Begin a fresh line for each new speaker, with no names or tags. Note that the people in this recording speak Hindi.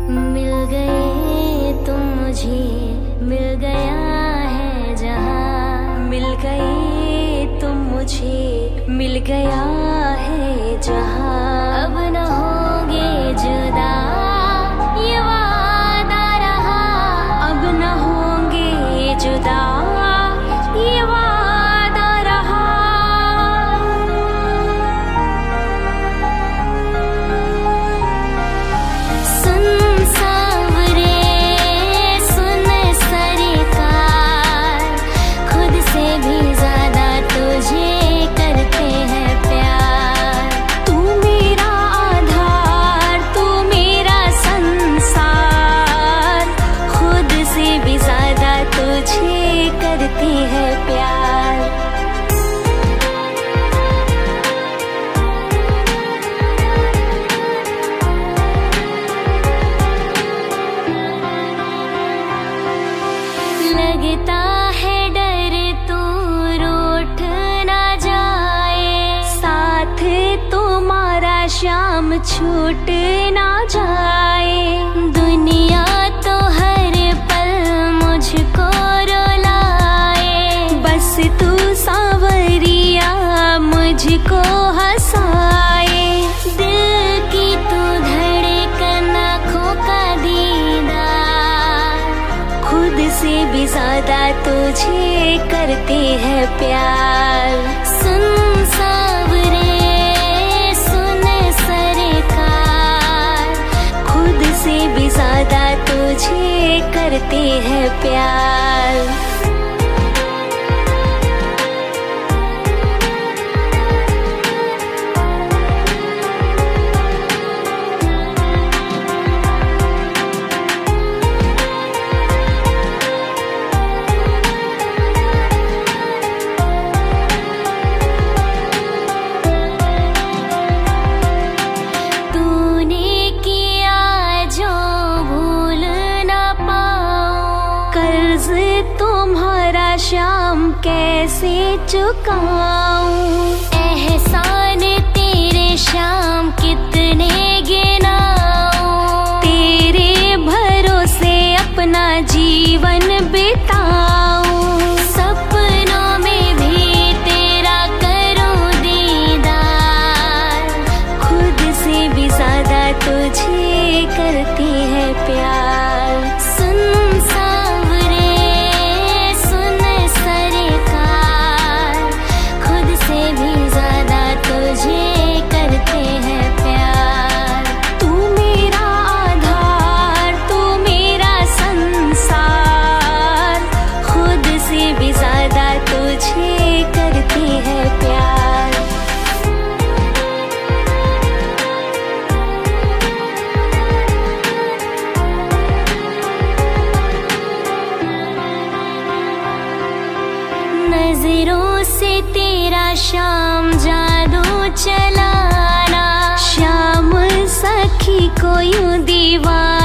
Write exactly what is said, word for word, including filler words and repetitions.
मिल गए तुम मुझे, मिल गया है जहां। मिल गए तुम मुझे, मिल गया है जहां। अब न होंगे जुदा ये वादा रहा, अब न होंगे जुदा ये वादा रहा। सुन सांवरे सुन सरकार, खुद से भी ज्यादा तुझे करते हैं प्यार। तू मेरा आधार, तू मेरा संसार, खुद से भी ज्यादा तुझे करते हैं प्यार। लगता है डर तू रूठ ना जाए, साथ तुम्हारा शाम छूट ना जाए। दुनिया तो हर पल मुझको रुलाए, बस तू सांवरिया मुझको हंसाए। दिल की तू धड़कन आँखों का दीदार, खुद से भी ज्यादा तुझे करते हैं प्यार। सुन सांवरे सुन सरकार, खुद से भी ज्यादा तुझे करते हैं प्यार। तूने किया जो भूल ना पाऊं, कर्ज तुम्हारा शाम कैसे चुकाऊं। एहसान तेरे शाम कितने गिनाऊं, तेरे भरोसे अपना जीवन बिताऊं। सपनों में भी तेरा करूं दीदार, खुद से भी ज्यादा तुझे करती है प्यार। सुन सांवरे सुन सरकार, खुद से भी ज्यादा तुझे करते हैं प्यार। तू मेरा आधार, तू मेरा संसार, खुद से भी ज्यादा तुझे करती है प्यार। नजरों से तेरा शाम जादू चलाना, शाम सखी को यूं दीवाना